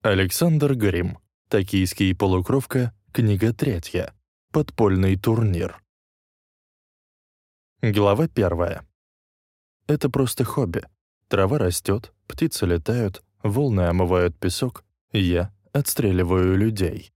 Александр Грим. Токийский полукровка. Книга 3. Подпольный турнир. Глава 1. Это просто хобби. Трава растет, птицы летают, волны омывают песок, я отстреливаю людей.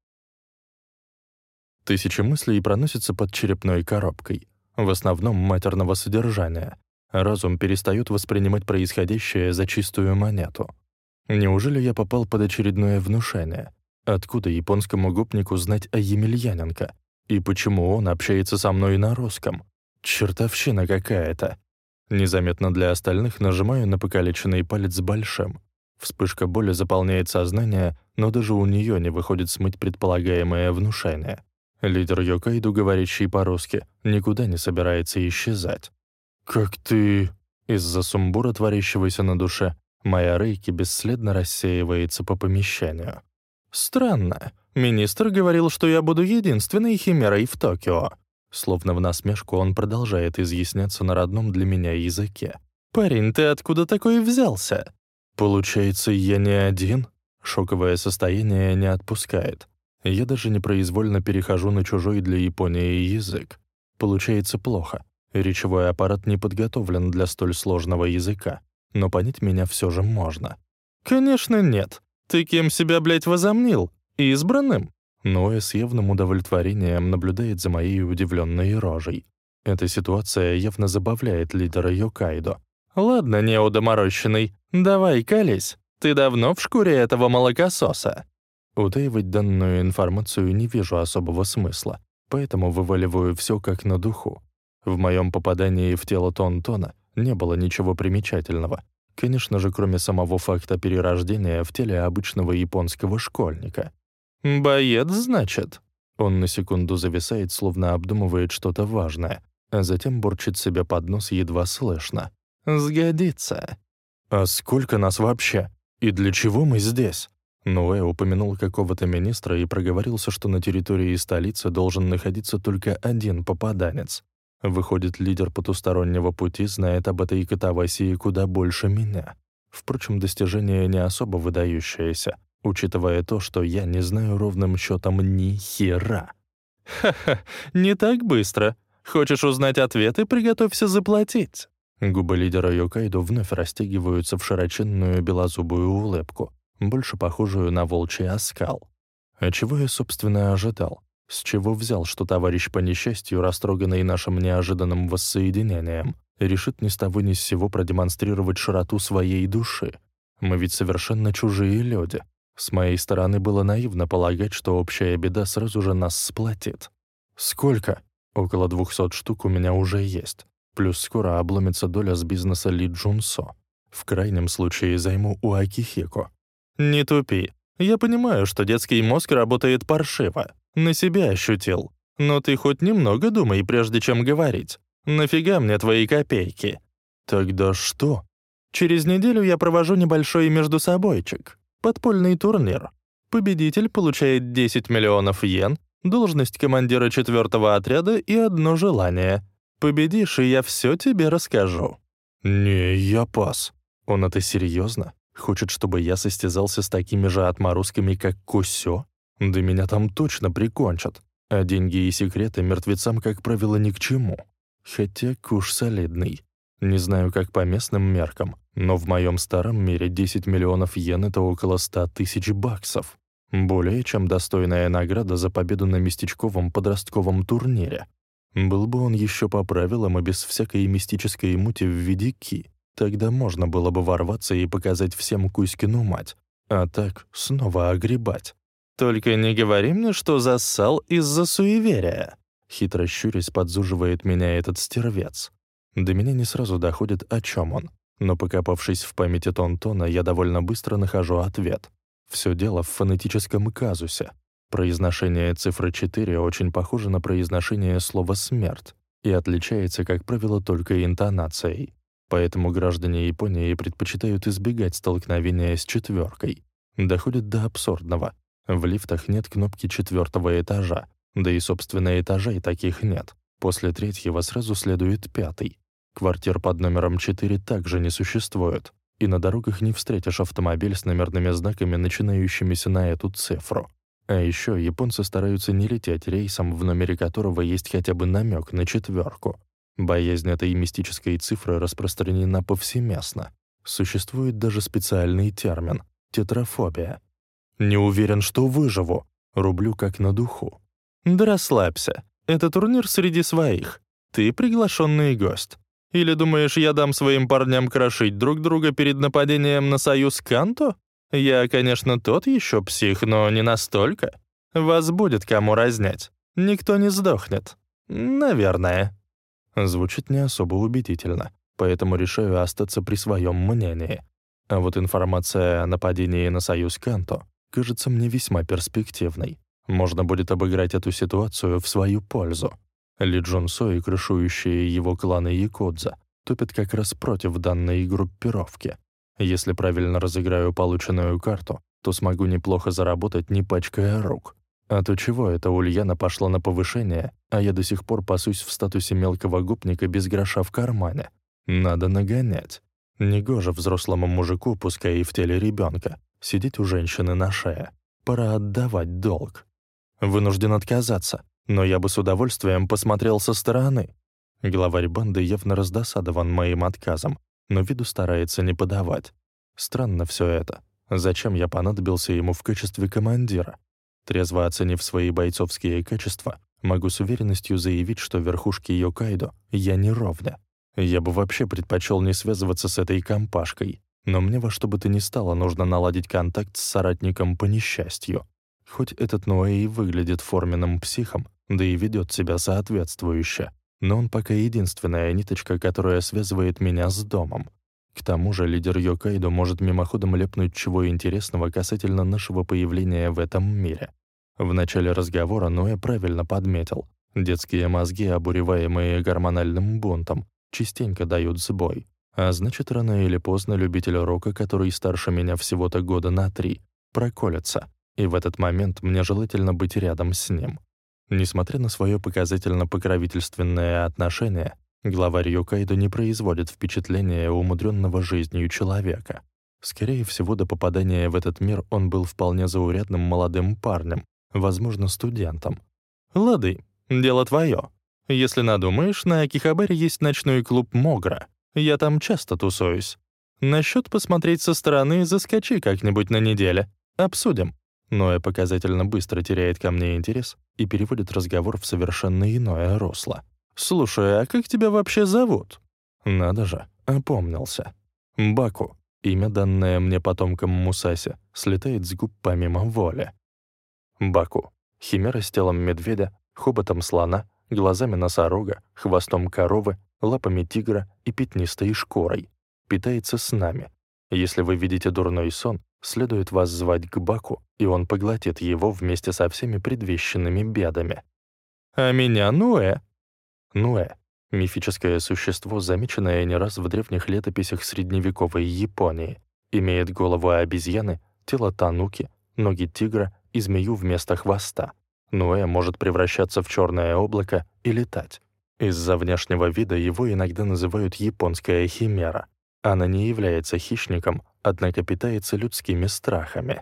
Тысячи мыслей проносятся под черепной коробкой, в основном матерного содержания. Разум перестает воспринимать происходящее за чистую монету. Неужели я попал под очередное внушение? Откуда японскому гопнику знать о Емельяненко? И почему он общается со мной на русском? Чертовщина какая-то. Незаметно для остальных нажимаю на покалеченный палец большим. Вспышка боли заполняет сознание, но даже у нее не выходит смыть предполагаемое внушение. Лидер Йокайдо, говорящий по-русски, никуда не собирается исчезать. «Как ты...» Из-за сумбура, творящегося на душе, моя рейки бесследно рассеивается по помещению. «Странно. Министр говорил, что я буду единственной химерой в Токио». Словно в насмешку он продолжает изъясняться на родном для меня языке. «Парень, ты откуда такой взялся?» «Получается, я не один?» Шоковое состояние не отпускает. Я даже непроизвольно перехожу на чужой для Японии язык. Получается плохо. Речевой аппарат не подготовлен для столь сложного языка. Но понять меня все же можно. «Конечно нет. Ты кем себя, блядь, возомнил? Избранным?» Ноэ с явным удовлетворением наблюдает за моей удивленной рожей. Эта ситуация явно забавляет лидера Йокайдо. «Ладно, неудоморощенный, давай колись. Ты давно в шкуре этого молокососа?» Утаивать данную информацию не вижу особого смысла, поэтому вываливаю все как на духу. В моем попадании в тело Тонтона не было ничего примечательного. Конечно же, кроме самого факта перерождения в теле обычного японского школьника. «Боец, значит?» Он на секунду зависает, словно обдумывает что-то важное, а затем бурчит себе под нос едва слышно. «Сгодится». «А сколько нас вообще? И для чего мы здесь?» Ноэ упомянул какого-то министра и проговорился, что на территории столицы должен находиться только один попаданец. Выходит, лидер потустороннего пути знает об этой катавасии куда больше меня. Впрочем, достижение не особо выдающееся, учитывая то, что я не знаю ровным счетом ни хера. «Ха-ха, не так быстро. Хочешь узнать ответы, приготовься заплатить». Губы лидера Йокайдо вновь растягиваются в широченную белозубую улыбку, больше похожую на волчий оскал. А чего я, собственно, ожидал? С чего взял, что товарищ по несчастью, растроганный нашим неожиданным воссоединением, решит ни с того ни с сего продемонстрировать широту своей души? Мы ведь совершенно чужие люди. С моей стороны было наивно полагать, что общая беда сразу же нас сплотит. Сколько? Около 200 штук у меня уже есть. Плюс скоро обломится доля с бизнеса Ли Джунсо. В крайнем случае займу у Акихико. «Не тупи. Я понимаю, что детский мозг работает паршиво. На себя ощутил. Но ты хоть немного думай, прежде чем говорить. Нафига мне твои копейки?» «Тогда что?» «Через неделю я провожу небольшой междусобойчик. Подпольный турнир. Победитель получает 10 миллионов йен, должность командира 4-го отряда и одно желание. Победишь, и я все тебе расскажу». «Не, я пас. Он это серьезно? Хочет, чтобы я состязался с такими же отморозками, как Кусё? Да меня там точно прикончат. А деньги и секреты мертвецам, как правило, ни к чему. Хотя куш солидный. Не знаю, как по местным меркам, но в моем старом мире 10 миллионов йен — это около 100 тысяч баксов. Более чем достойная награда за победу на местечковом подростковом турнире. Был бы он еще по правилам и без всякой мистической мути в виде ки. Тогда можно было бы ворваться и показать всем Кузькину мать. А так снова огребать. «Только не говори мне, что зассал из-за суеверия». Хитро щурясь подзуживает меня этот стервец. До меня не сразу доходит, о чем он. Но покопавшись в памяти Тонтона, я довольно быстро нахожу ответ. Все дело в фонетическом казусе. Произношение цифры 4 очень похоже на произношение слова «смерть» и отличается, как правило, только интонацией. Поэтому граждане Японии предпочитают избегать столкновения с четверкой. Доходит до абсурдного. В лифтах нет кнопки 4-го этажа, да и, собственно, этажей таких нет. После 3-го сразу следует 5-й. Квартир под номером 4 также не существует. и на дорогах не встретишь автомобиль с номерными знаками, начинающимися на эту цифру. А еще японцы стараются не лететь рейсом, в номере которого есть хотя бы намек на 4. Боязнь этой мистической цифры распространена повсеместно. Существует даже специальный термин — тетрафобия. «Не уверен, что выживу», — рублю как на духу. «Да расслабься, это турнир среди своих. Ты приглашенный гость. Или думаешь, я дам своим парням крошить друг друга перед нападением на союз Канто? Я, конечно, тот еще псих, но не настолько. Вас будет кому разнять. Никто не сдохнет. Наверное». Звучит не особо убедительно, поэтому решаю остаться при своем мнении. А вот информация о нападении на союз Канто кажется мне весьма перспективной. Можно будет обыграть эту ситуацию в свою пользу. Ли Джун Со и крышующие его кланы якудза топят как раз против данной группировки. Если правильно разыграю полученную карту, то смогу неплохо заработать, не пачкая рук. А то чего это Ульяна пошла на повышение, а я до сих пор пасусь в статусе мелкого гопника без гроша в кармане? Надо нагонять. Негоже взрослому мужику, пускай и в теле ребенка, сидеть у женщины на шее. Пора отдавать долг. Вынужден отказаться, но я бы с удовольствием посмотрел со стороны. Главарь банды явно раздосадован моим отказом, но виду старается не подавать. Странно все это. Зачем я понадобился ему в качестве командира? Трезво оценив свои бойцовские качества, могу с уверенностью заявить, что верхушке Йокайдо я не ровня. Я бы вообще предпочел не связываться с этой компашкой, но мне во что бы то ни стало нужно наладить контакт с соратником по несчастью. Хоть этот Ноэ и выглядит форменным психом, да и ведет себя соответствующе, но он пока единственная ниточка, которая связывает меня с домом. К тому же лидер Йокайдо может мимоходом лепнуть чего интересного касательно нашего появления в этом мире. В начале разговора Ноэ правильно подметил. Детские мозги, обуреваемые гормональным бунтом, частенько дают сбой. А значит, рано или поздно любитель рока, который старше меня всего-то года на 3, проколется. И в этот момент мне желательно быть рядом с ним. Несмотря на свое показательно-покровительственное отношение, главарь Йокайдо не производит впечатления умудренного жизнью человека. Скорее всего, до попадания в этот мир он был вполне заурядным молодым парнем, возможно, студентом. «Лады, дело твое. Если надумаешь, на Акихабаре есть ночной клуб Могра. Я там часто тусуюсь. Насчет посмотреть со стороны заскочи как-нибудь на неделе. Обсудим». Ноэ показательно быстро теряет ко мне интерес и переводит разговор в совершенно иное русло. «Слушай, а как тебя вообще зовут?» Надо же, опомнился. Баку. Имя, данное мне потомкам Мусаси, слетает с губ помимо воли. Баку. Химера с телом медведя, хоботом слона, глазами носорога, хвостом коровы, лапами тигра и пятнистой шкурой. Питается с нами. Если вы видите дурной сон, следует вас звать к Баку, и он поглотит его вместе со всеми предвещенными бедами. «А меня Ноэ». Ноэ — мифическое существо, замеченное не раз в древних летописях средневековой Японии. Имеет голову обезьяны, тело тануки, ноги тигра и змею вместо хвоста. Ноэ может превращаться в черное облако и летать. Из-за внешнего вида его иногда называют японская химера. Она не является хищником, однако питается людскими страхами.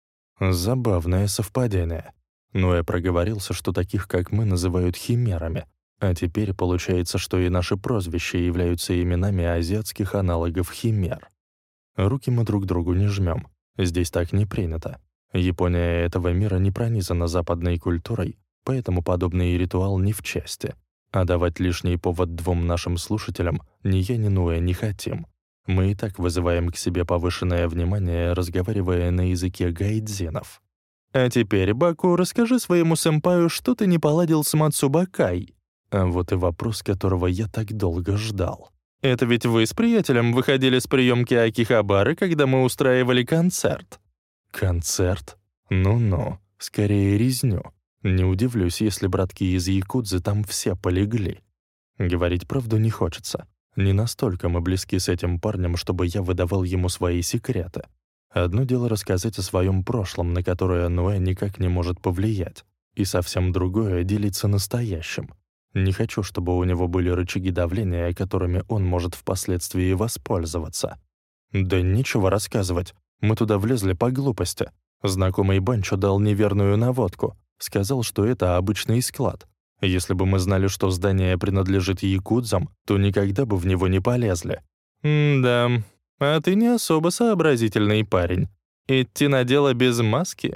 Забавное совпадение. Ноэ проговорился, что таких, как мы, называют химерами. А теперь получается, что и наши прозвища являются именами азиатских аналогов химер. Руки мы друг другу не жмем. Здесь так не принято. Япония этого мира не пронизана западной культурой, поэтому подобный ритуал не в чести. А давать лишний повод двум нашим слушателям ни я, ни Ноэ не хотим. Мы и так вызываем к себе повышенное внимание, разговаривая на языке гайдзинов. «А теперь, Баку, расскажи своему сэмпаю, что ты не поладил с Мацубакай». А вот и вопрос, которого я так долго ждал. «Это ведь вы с приятелем выходили с приемки Акихабары, когда мы устраивали концерт?» «Концерт? Ну-ну, скорее резню. Не удивлюсь, если братки из якудзы там все полегли. Говорить правду не хочется. Не настолько мы близки с этим парнем, чтобы я выдавал ему свои секреты. Одно дело рассказать о своем прошлом, на которое Ноэ никак не может повлиять, и совсем другое — делиться настоящим. Не хочу, чтобы у него были рычаги давления, которыми он может впоследствии воспользоваться. Да нечего рассказывать. Мы туда влезли по глупости. Знакомый Банчо дал неверную наводку. Сказал, что это обычный склад. Если бы мы знали, что здание принадлежит якудзам, то никогда бы в него не полезли. Да, а ты не особо сообразительный парень. Идти на дело без маски?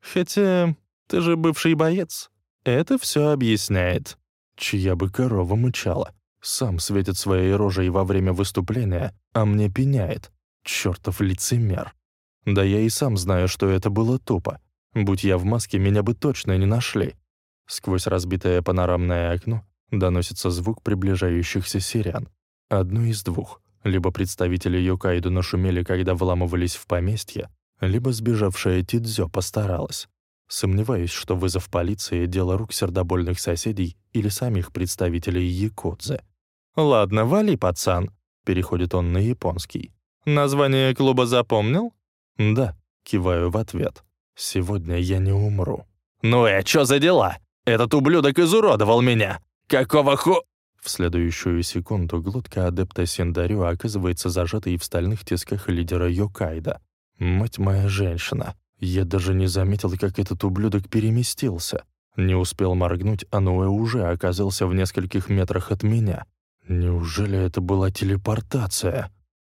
Хотя ты же бывший боец. Это все объясняет. Чья бы корова мычала. Сам светит своей рожей во время выступления, а мне пеняет. Чёртов лицемер. Да я и сам знаю, что это было тупо. Будь я в маске, меня бы точно не нашли. Сквозь разбитое панорамное окно доносится звук приближающихся сирен. Одно из двух. Либо представители Йокайдо нашумели, когда вламывались в поместье, либо сбежавшая Тидзё постаралась. Сомневаюсь, что вызов полиции — дело рук сердобольных соседей или самих представителей якудзы. «Ладно, вали, пацан», — переходит он на японский. «Название клуба запомнил?» «Да», — киваю в ответ. «Сегодня я не умру». «Ну и чё за дела? Этот ублюдок изуродовал меня! Какого В следующую секунду глотка адепта Синдарю оказывается зажатой в стальных тисках лидера Йокайдо. Мать моя женщина, я даже не заметил, как этот ублюдок переместился. Не успел моргнуть, а Ноэ уже оказался в нескольких метрах от меня. Неужели это была телепортация?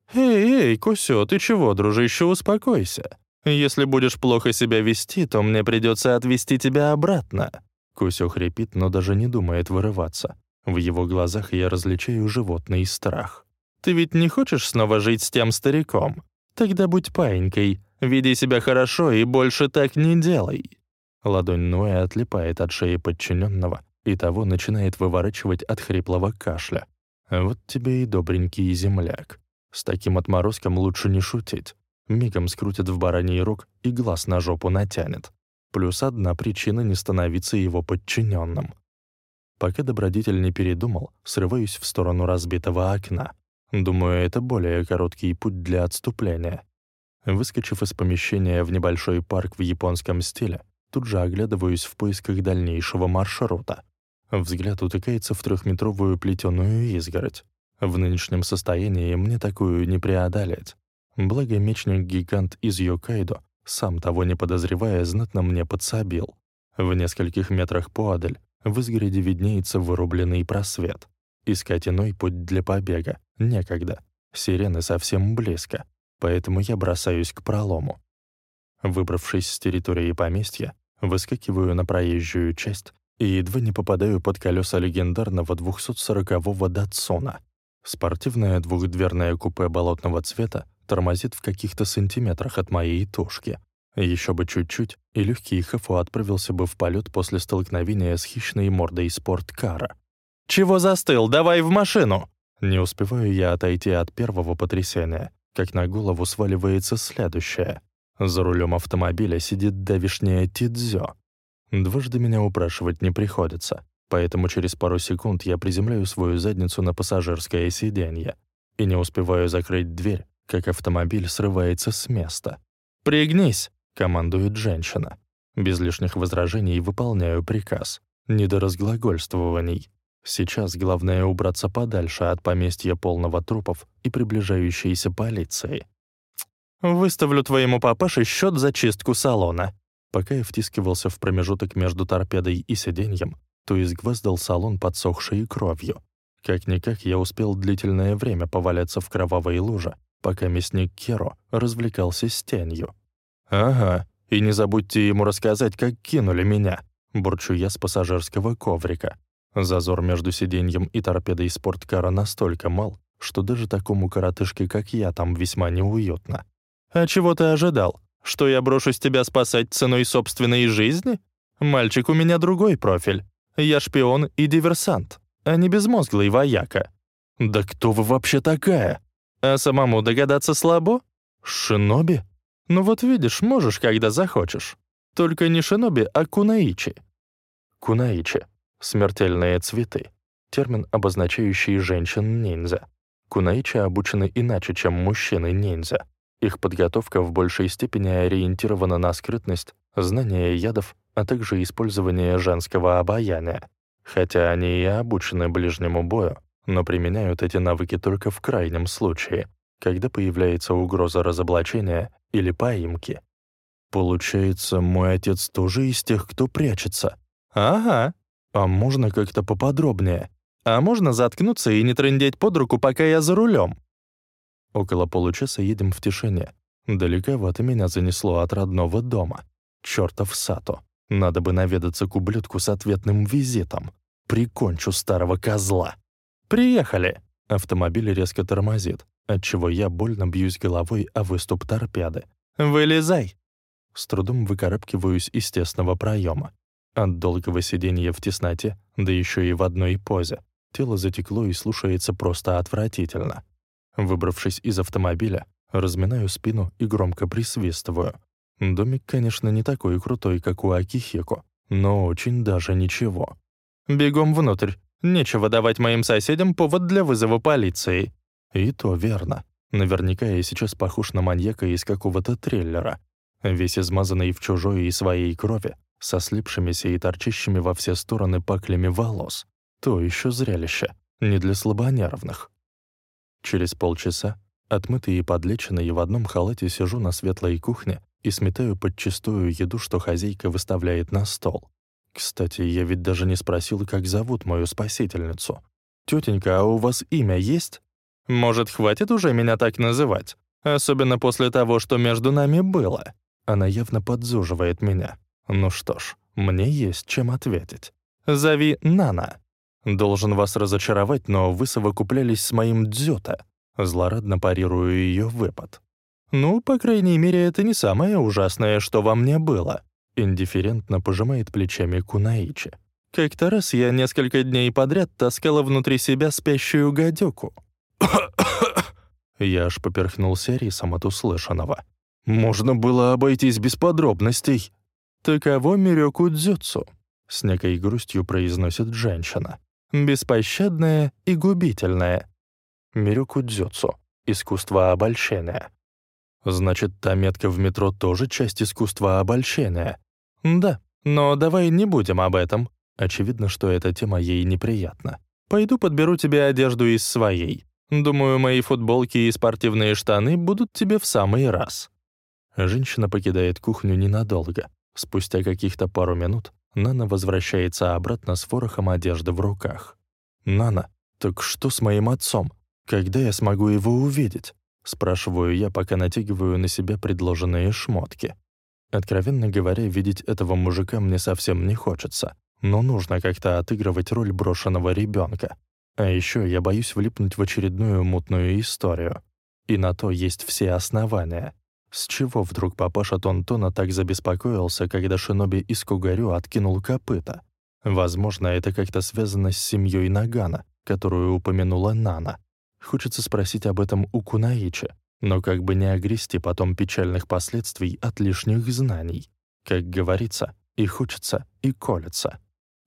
«Эй, Кусё, ты чего, дружище, успокойся. Если будешь плохо себя вести, то мне придется отвезти тебя обратно». Кусё хрипит, но даже не думает вырываться. В его глазах я различаю животный страх. «Ты ведь не хочешь снова жить с тем стариком? Тогда будь паинькой, веди себя хорошо и больше так не делай». Ладонь Ноэ отлипает от шеи подчиненного, и того начинает выворачивать от хриплого кашля. Вот тебе и добренький земляк. С таким отморозком лучше не шутить. Мигом скрутит в бараний рог и глаз на жопу натянет. Плюс одна причина не становиться его подчиненным. Пока добродетель не передумал, срываюсь в сторону разбитого окна. Думаю, это более короткий путь для отступления. Выскочив из помещения в небольшой парк в японском стиле, тут же оглядываюсь в поисках дальнейшего маршрута. Взгляд утыкается в 3-метровую плетеную изгородь. В нынешнем состоянии мне такую не преодолеть. Благо мечник-гигант из Йокайдо, сам того не подозревая, знатно мне подсобил. В нескольких метрах поодаль в изгороди виднеется вырубленный просвет. Искать иной путь для побега некогда. Сирены совсем близко, поэтому я бросаюсь к пролому. Выбравшись с территории поместья, выскакиваю на проезжую часть и едва не попадаю под колеса легендарного 240-го Датсуна. Спортивное двухдверное купе болотного цвета тормозит в каких-то сантиметрах от моей тушки. Еще бы чуть-чуть, и легкий Хэфу отправился бы в полет после столкновения с хищной мордой спорткара. «Чего застыл? Давай в машину!» Не успеваю я отойти от первого потрясения, как на голову сваливается следующее. За рулем автомобиля сидит давишняя Тидзё. Дважды меня упрашивать не приходится, поэтому через пару секунд я приземляю свою задницу на пассажирское сиденье и не успеваю закрыть дверь, как автомобиль срывается с места. «Пригнись!» — командует женщина. Без лишних возражений выполняю приказ. Не до разглагольствований. Сейчас главное убраться подальше от поместья полного трупов и приближающейся полиции. «Выставлю твоему папаше счет за чистку салона». Пока я втискивался в промежуток между торпедой и сиденьем, то изгвоздал салон подсохшей кровью. Как-никак я успел длительное время поваляться в кровавой луже, пока мясник Керо развлекался с тенью. «Ага, и не забудьте ему рассказать, как кинули меня», — бурчу я с пассажирского коврика. Зазор между сиденьем и торпедой спорткара настолько мал, что даже такому коротышке, как я, там весьма неуютно. «А чего ты ожидал? Что я брошусь тебя спасать ценой собственной жизни? Мальчик, у меня другой профиль. Я шпион и диверсант, а не безмозглый вояка». «Да кто вы вообще такая?» «А самому догадаться слабо? Шиноби? Ну вот видишь, можешь, когда захочешь. Только не шиноби, а кунаичи». Кунаичи — смертельные цветы. Термин, обозначающий женщин-ниндзя. Кунаичи обучены иначе, чем мужчины-ниндзя. Их подготовка в большей степени ориентирована на скрытность, знание ядов, а также использование женского обаяния. Хотя они и обучены ближнему бою, но применяют эти навыки только в крайнем случае, когда появляется угроза разоблачения или поимки. Получается, мой отец тоже из тех, кто прячется? Ага. А можно как-то поподробнее? А можно заткнуться и не трындеть под руку, пока я за рулем? Около получаса едем в тишине. Далековато меня занесло от родного дома. Чёртов Сато. Надо бы наведаться к ублюдку с ответным визитом. Прикончу старого козла. Приехали. Автомобиль резко тормозит, отчего я больно бьюсь головой о выступ торпеды. Вылезай. С трудом выкарабкиваюсь из тесного проема. От долгого сидения в тесноте, да еще и в одной позе, тело затекло и слушается просто отвратительно. Выбравшись из автомобиля, разминаю спину и громко присвистываю. Домик, конечно, не такой крутой, как у Акихико, но очень даже ничего. Бегом внутрь. Нечего давать моим соседям повод для вызова полиции. И то верно. Наверняка я сейчас похож на маньяка из какого-то триллера. Весь измазанный в чужой и своей крови, со слипшимися и торчащими во все стороны паклями волос. То еще зрелище. Не для слабонервных. Через полчаса, отмытый и подлеченный, в одном халате сижу на светлой кухне и сметаю подчистую еду, что хозяйка выставляет на стол. Кстати, я ведь даже не спросил, как зовут мою спасительницу. «Тётенька, а у вас имя есть? Может, хватит уже меня так называть? Особенно после того, что между нами было». Она явно подзуживает меня. Ну что ж, мне есть чем ответить. «Зови Нана». «Должен вас разочаровать, но вы совокуплялись с моим дзюта». Злорадно парирую ее выпад. «Ну, по крайней мере, это не самое ужасное, что во мне было». Индифферентно пожимает плечами Кунаичи. «Как-то раз я несколько дней подряд таскала внутри себя спящую гадюку». Я аж поперхнулся рисом от услышанного. «Можно было обойтись без подробностей». «Таково мирёку дзюцу», — с некой грустью произносит женщина. «Беспощадное и губительное». Мирёку дзюцу — искусство обольщения. Значит, та метка в метро тоже часть искусства обольщения? Да, но давай не будем об этом. Очевидно, что эта тема ей неприятна. Пойду подберу тебе одежду из своей. Думаю, мои футболки и спортивные штаны будут тебе в самый раз. Женщина покидает кухню ненадолго. Спустя каких-то пару минут Нана возвращается обратно с ворохом одежды в руках. «Нана, так что с моим отцом? Когда я смогу его увидеть?» Спрашиваю я, пока натягиваю на себя предложенные шмотки. Откровенно говоря, видеть этого мужика мне совсем не хочется, но нужно как-то отыгрывать роль брошенного ребенка. А еще я боюсь влипнуть в очередную мутную историю. И на то есть все основания. С чего вдруг папаша Тонтона так забеспокоился, когда шиноби из Кугарю откинул копыта? Возможно, это как-то связано с семьей Нагана, которую упомянула Нана. Хочется спросить об этом у Кунаичи, но как бы не огрести потом печальных последствий от лишних знаний. Как говорится, и хочется, и колется.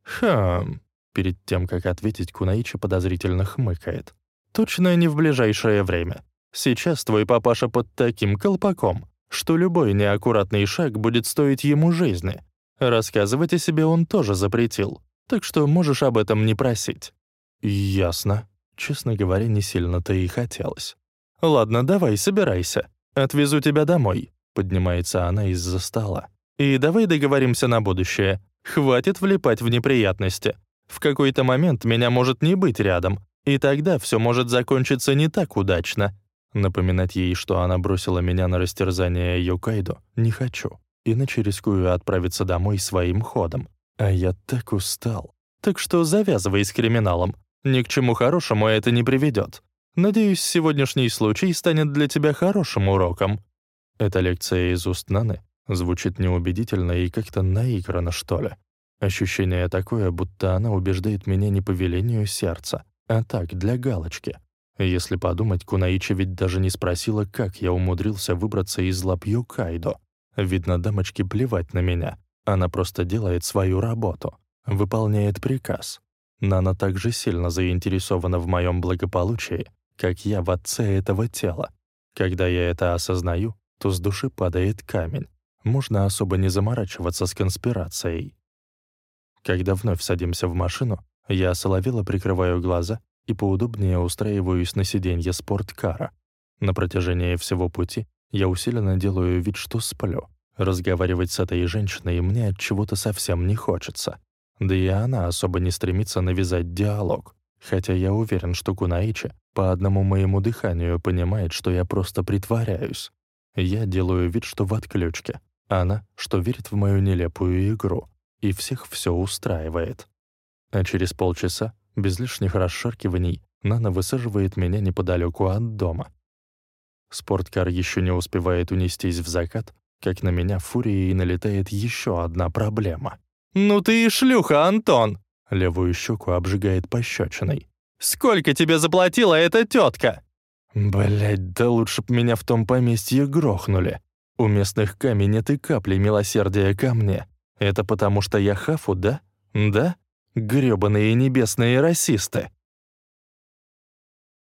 Перед тем, как ответить, Кунаичи подозрительно хмыкает. «Точно не в ближайшее время. Сейчас твой папаша под таким колпаком, что любой неаккуратный шаг будет стоить ему жизни. Рассказывать о себе он тоже запретил, так что можешь об этом не просить». «Ясно». Честно говоря, не сильно-то и хотелось. «Ладно, давай, собирайся. Отвезу тебя домой», — поднимается она из-за стола. «И давай договоримся на будущее. Хватит влипать в неприятности. В какой-то момент меня может не быть рядом, и тогда все может закончиться не так удачно». Напоминать ей, что она бросила меня на растерзание Йокайдо, не хочу, иначе рискую отправиться домой своим ходом. А я так устал. Так что завязывай с криминалом. Ни к чему хорошему это не приведет. Надеюсь, сегодняшний случай станет для тебя хорошим уроком». Эта лекция из уст Наны звучит неубедительно и как-то наигранно, что ли. Ощущение такое, будто она убеждает меня не по велению сердца, а так, для галочки. Если подумать, Кунаичи ведь даже не спросила, как я умудрился выбраться из лап Йокайдо. Видно, дамочке плевать на меня. Она просто делает свою работу, выполняет приказ. Нана так же сильно заинтересована в моем благополучии, как я в отце этого тела. Когда я это осознаю, то с души падает камень. Можно особо не заморачиваться с конспирацией. Когда вновь садимся в машину, я осоловело прикрываю глаза и поудобнее устраиваюсь на сиденье спорткара. На протяжении всего пути я усиленно делаю вид, что сплю. Разговаривать с этой женщиной мне от чего-то совсем не хочется. Да и она особо не стремится навязать диалог. Хотя я уверен, что Кунаичи по одному моему дыханию понимает, что я просто притворяюсь. Я делаю вид, что в отключке. Она, что верит в мою нелепую игру. И всех все устраивает. А через полчаса, без лишних расшаркиваний, Нана высаживает меня неподалеку от дома. Спорткар еще не успевает унестись в закат, как на меня фурией налетает еще одна проблема. «Ну ты и шлюха, Антон!» Левую щеку обжигает пощечиной. «Сколько тебе заплатила эта тетка?» Блядь, да лучше б меня в том поместье грохнули. У местных камей нет и капли милосердия ко мне. Это потому что я хафу, да? Да? Грёбаные небесные расисты.